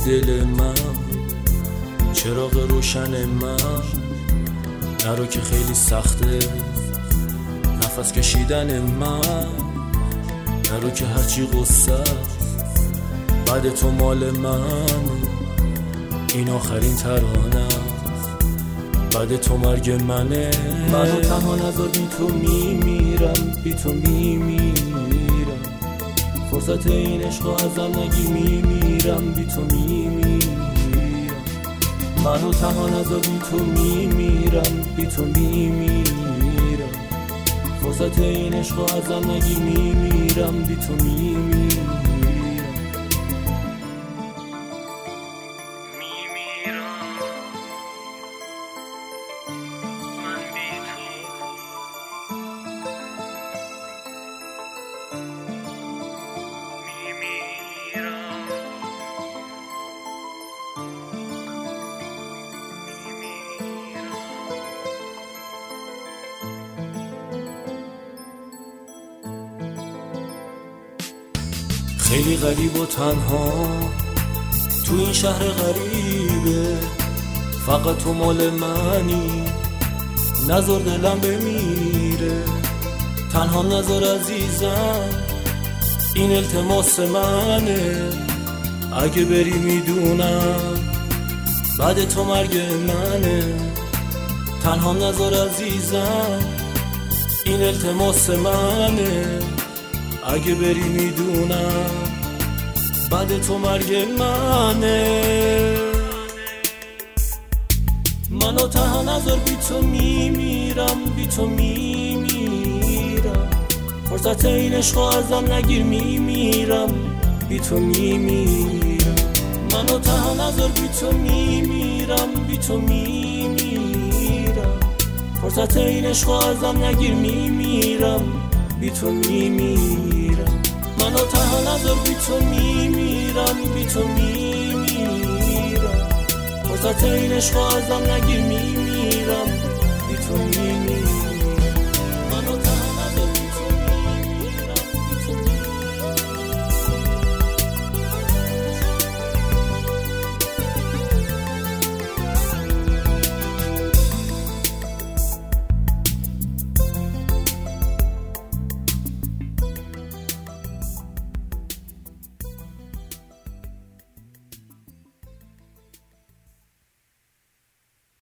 دل من، چراغ روشن من. نرو که خیلی سخته نفس کشیدن من، نرو که هرچی غصه بعد تو مال من. این آخرین ترانه بعد تو مرگ منه. منو تنها نذار، بی تو میمیرم، بی تو میمیرم. فرصت این عشق ازم نگی، میمیرم، بی تو میمیرم. منو تنها نذار، بی تو میمیرم، بی تو میمیرم. فرصت این عشق ازم نگی، میمیرم، بی تو میمیرم. خیلی غریب و تنها تو این شهر غریبه، فقط تو مال منی، نذار دلم بمیره. تنها نذار عزیزم، این التماس منه. اگه بری میدونم بعد تو مرگ منه. تنها نذار عزیزم، این التماس منه. اگه بری میدونم بعد تو مرگ منه. منو تنها نذار، بی تو میمیرم، بی تو میمیرم. فرصت این عشق ازم نگیر، میمیرم، بی تو میمیرم. منو تنها نذار، بی تو میمیرم، بی تو میمیرم. فرصت این عشق ازم نگیر، میمیرم، بی تو میمیرم. منو تنها نذار، بی تو میمیرم، بی تو میمیرم. فرصت این عشق ازم نگیر، میمیرم، بی تو میمیرم.